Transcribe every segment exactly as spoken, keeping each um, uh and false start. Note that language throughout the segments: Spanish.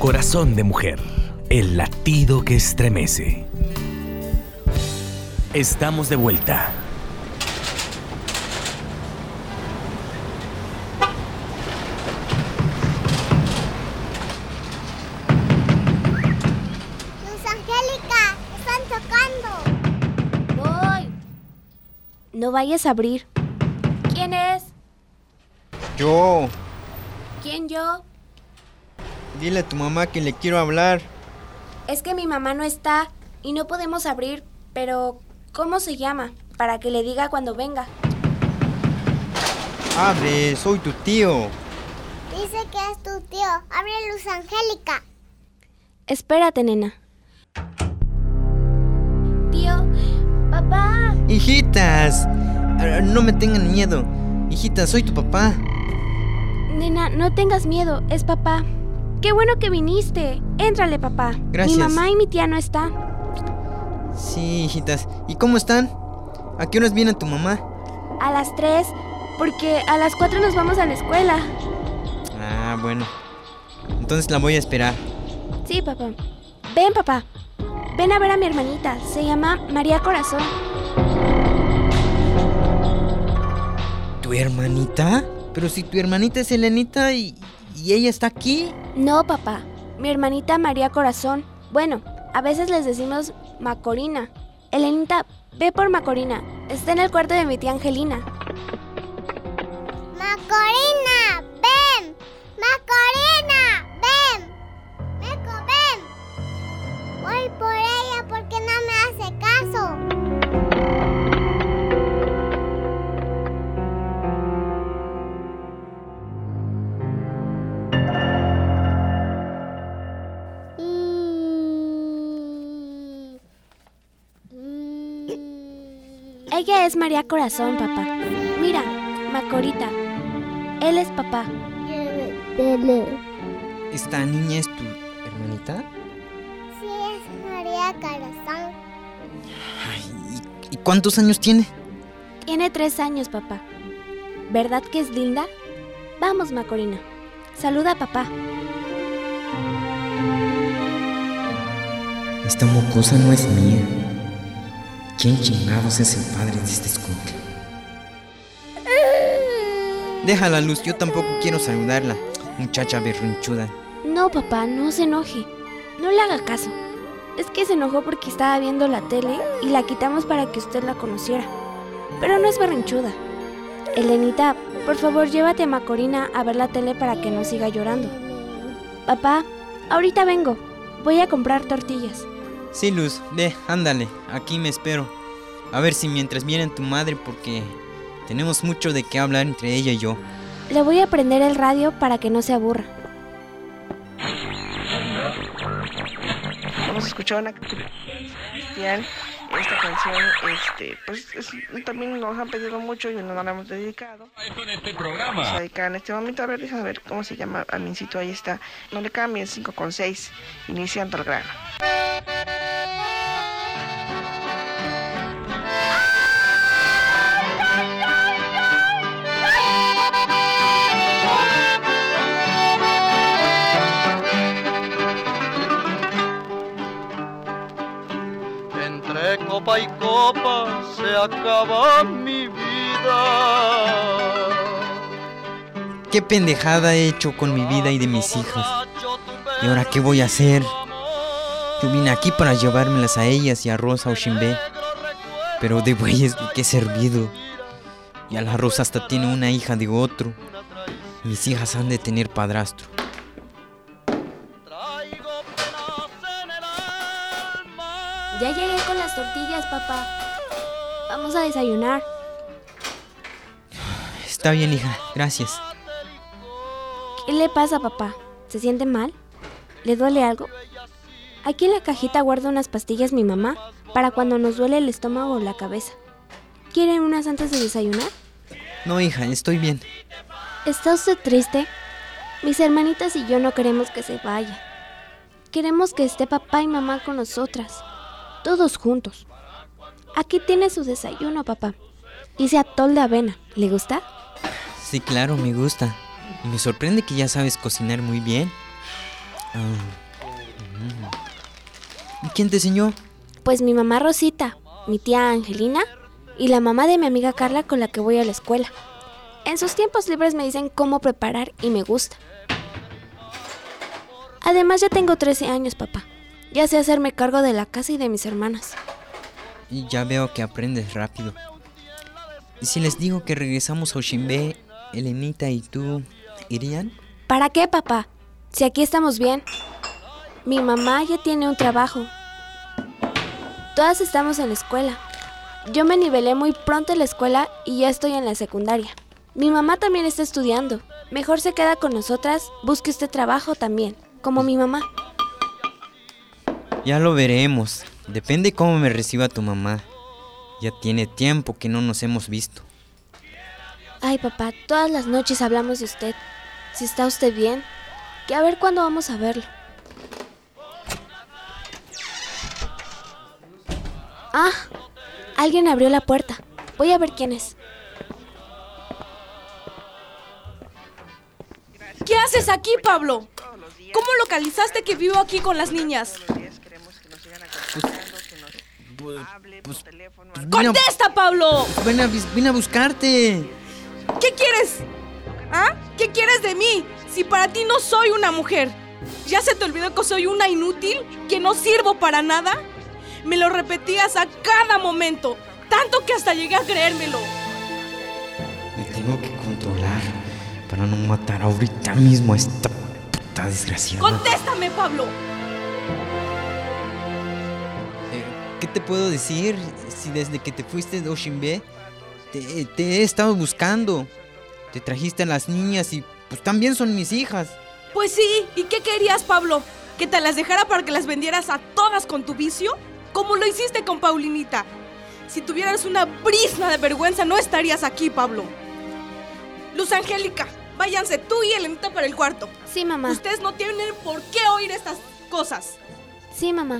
Corazón de mujer, el latido que estremece. Estamos de vuelta. Luz Angélica, están tocando. Voy. No vayas a abrir. ¿Quién es? Yo. ¿Quién yo? Dile a tu mamá que le quiero hablar. Es que mi mamá no está y no podemos abrir, pero ¿cómo se llama? Para que le diga cuando venga. Abre, soy tu tío. Dice que es tu tío. Abre, Luz Angélica. Espérate, nena. Tío, papá. Hijitas, no me tengan miedo. Hijitas, soy tu papá. Nena, no tengas miedo, es papá. ¡Qué bueno que viniste! Éntrale, papá. Gracias. Mi mamá y mi tía no están. Sí, hijitas. ¿Y cómo están? ¿A qué horas viene tu mamá? A las tres, porque a las cuatro nos vamos a la escuela. Ah, bueno. Entonces la voy a esperar. Sí, papá. Ven, papá. Ven a ver a mi hermanita. Se llama María Corazón. ¿Tu hermanita? Pero si tu hermanita es Elenita y, y ella está aquí. No, papá. Mi hermanita María Corazón. Bueno, a veces les decimos Macorina. Elenita, ve por Macorina. Está en el cuarto de mi tía Angelina. Macorina, ven. Macorina, ven. Meco, ven. Voy por ella porque no me hace caso. Ella es María Corazón, papá. Mira, Macorita. Él es papá. ¿Esta niña es tu hermanita? Sí, es María Corazón. Ay, ¿y, ¿y cuántos años tiene? Tiene tres años, papá. ¿Verdad que es linda? Vamos, Macorina. Saluda a papá. Esta mocosa no es mía. ¿Quién chingados es el padre de este escuincle? Déjala, Luz, yo tampoco quiero saludarla. Muchacha berrinchuda. No, papá, no se enoje. No le haga caso. Es que se enojó porque estaba viendo la tele y la quitamos para que usted la conociera. Pero no es berrinchuda. Elenita, por favor, llévate a Macorina a ver la tele para que no siga llorando. Papá, ahorita vengo. Voy a comprar tortillas. Sí, Luz, ve, ándale, aquí me espero. A ver si mientras viene tu madre, porque tenemos mucho de qué hablar entre ella y yo. Le voy a prender el radio para que no se aburra. Vamos a escuchar una canción. Esta canción, este, pues es, también nos han pedido mucho y nos la hemos dedicado. En este programa. Vamos a dedicar en este momento. A ver, déjame ver cómo se llama. Amincito, ahí está. No le cambien, cinco con seis, iniciando el grano. Entre copa y copa se acaba mi vida. ¿Qué pendejada he hecho con mi vida y de mis hijas? ¿Y ahora qué voy a hacer? Yo vine aquí para llevármelas a ellas y a Rosa Oshimbe. Pero de bueyes que he servido. Y a la Rosa hasta tiene una hija de otro. Mis hijas han de tener padrastro. Ya llegué con las tortillas, papá. Vamos a desayunar. Está bien, hija, gracias. ¿Qué le pasa, papá? ¿Se siente mal? ¿Le duele algo? Aquí en la cajita guarda unas pastillas mi mamá para cuando nos duele el estómago o la cabeza. ¿Quieren unas antes de desayunar? No, hija, estoy bien. ¿Está usted triste? Mis hermanitas y yo no queremos que se vaya. Queremos que esté papá y mamá con nosotras. Todos juntos. Aquí tiene su desayuno, papá. Hice atol de avena. ¿Le gusta? Sí, claro, me gusta. Y me sorprende que ya sabes cocinar muy bien. Ah, ¿y quién te enseñó? Pues mi mamá Rosita, mi tía Angelina y la mamá de mi amiga Carla con la que voy a la escuela. En sus tiempos libres me dicen cómo preparar y me gusta. Además ya tengo trece años, papá. Ya sé hacerme cargo de la casa y de mis hermanas. Y ya veo que aprendes rápido. ¿Y si les digo que regresamos a Oshimbe, Elenita y tú, irían? ¿Para qué, papá? Si aquí estamos bien. Mi mamá ya tiene un trabajo. Todas estamos en la escuela. Yo me nivelé muy pronto en la escuela y ya estoy en la secundaria. Mi mamá también está estudiando. Mejor se queda con nosotras, busque usted trabajo también, como mi mamá. Ya lo veremos. Depende cómo me reciba tu mamá. Ya tiene tiempo que no nos hemos visto. Ay, papá, todas las noches hablamos de usted. Si está usted bien, que a ver cuándo vamos a verlo. Ah, alguien abrió la puerta. Voy a ver quién es. ¿Qué haces aquí, Pablo? ¿Cómo localizaste que vivo aquí con las niñas? Pues, pues, pues ¡Contesta, Pablo! Vine a, vine a buscarte. ¿Qué quieres? ¿Ah? ¿Qué quieres de mí? Si para ti no soy una mujer. ¿Ya se te olvidó que soy una inútil? ¿Que no sirvo para nada? Me lo repetías a cada momento, tanto que hasta llegué a creérmelo. Me tengo que controlar para no matar ahorita mismo a esta puta desgraciada. ¡Contéstame, Pablo! Eh, ¿Qué te puedo decir? Si desde que te fuiste de Oshimbe te, te he estado buscando. Te trajiste a las niñas y pues también son mis hijas. Pues sí, ¿y qué querías, Pablo? ¿Que te las dejara para que las vendieras a todas con tu vicio? Como lo hiciste con Paulinita. Si tuvieras una brizna de vergüenza, no estarías aquí, Pablo. Luz Angélica, váyanse tú y Elenita para el cuarto. Sí, mamá. Ustedes no tienen por qué oír estas cosas. Sí, mamá.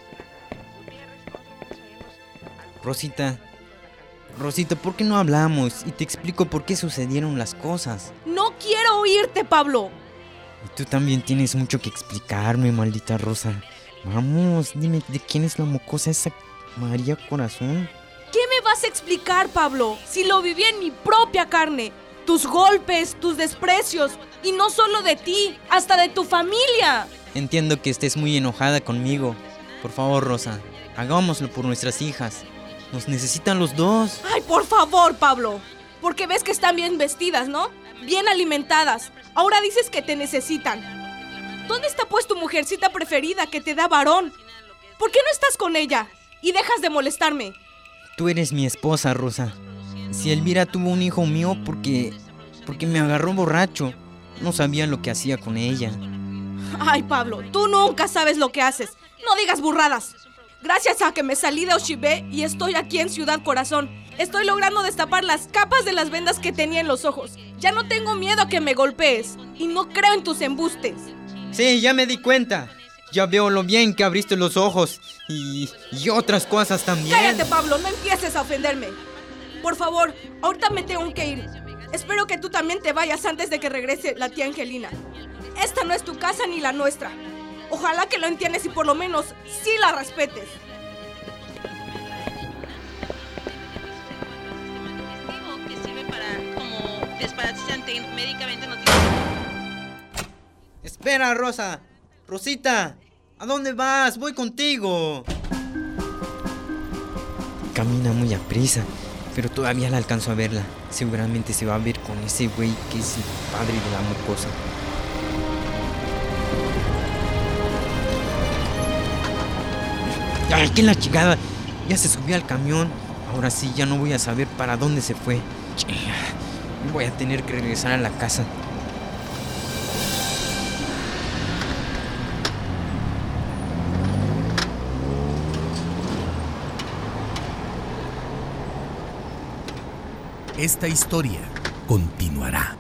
Rosita, Rosita, ¿por qué no hablamos? Y te explico por qué sucedieron las cosas. No quiero oírte, Pablo. Y tú también tienes mucho que explicarme, maldita Rosa. Vamos, dime, ¿de quién es la mocosa esa María Corazón? ¿Qué me vas a explicar, Pablo? Si lo viví en mi propia carne. Tus golpes, tus desprecios. Y no solo de ti, hasta de tu familia. Entiendo que estés muy enojada conmigo. Por favor, Rosa, hagámoslo por nuestras hijas. Nos necesitan los dos. Ay, por favor, Pablo. Porque ves que están bien vestidas, ¿no? Bien alimentadas. Ahora dices que te necesitan. ¿Dónde está pues tu mujercita preferida que te da varón? ¿Por qué no estás con ella? Y dejas de molestarme. Tú eres mi esposa, Rosa. Si Elvira tuvo un hijo mío porque... porque me agarró borracho. No sabía lo que hacía con ella. Ay, Pablo, tú nunca sabes lo que haces. No digas burradas. Gracias a que me salí de Oshimbe y estoy aquí en Ciudad Corazón, estoy logrando destapar las capas de las vendas que tenía en los ojos. Ya no tengo miedo a que me golpees. Y no creo en tus embustes. Sí, ya me di cuenta. Ya veo lo bien que abriste los ojos. Y, y otras cosas también. Cállate, Pablo, no empieces a ofenderme. Por favor, ahorita me tengo que ir. Espero que tú también te vayas antes de que regrese la tía Angelina. Esta no es tu casa ni la nuestra. Ojalá que lo entiendas y por lo menos sí la respetes. Que sirve para como desparasitante médicamente no tiene. Espera, Rosa. Rosita, ¿a dónde vas? Voy contigo. Camina muy a prisa, pero todavía la alcanzo a verla. Seguramente se va a ver con ese güey que es el padre de la mocosa. ¡Ay, qué la chingada! Ya se subió al camión. Ahora sí, ya no voy a saber para dónde se fue. Voy a tener que regresar a la casa. Esta historia continuará.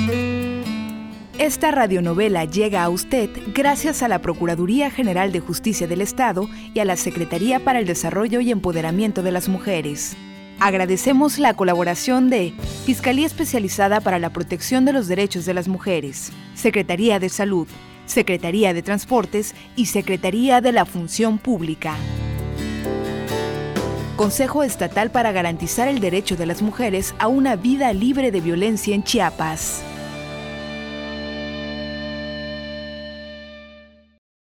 Esta radionovela llega a usted gracias a la Procuraduría General de Justicia del Estado y a la Secretaría para el Desarrollo y Empoderamiento de las Mujeres. Agradecemos la colaboración de Fiscalía Especializada para la Protección de los Derechos de las Mujeres, Secretaría de Salud, Secretaría de Transportes y Secretaría de la Función Pública. Consejo Estatal para garantizar el derecho de las mujeres a una vida libre de violencia en Chiapas.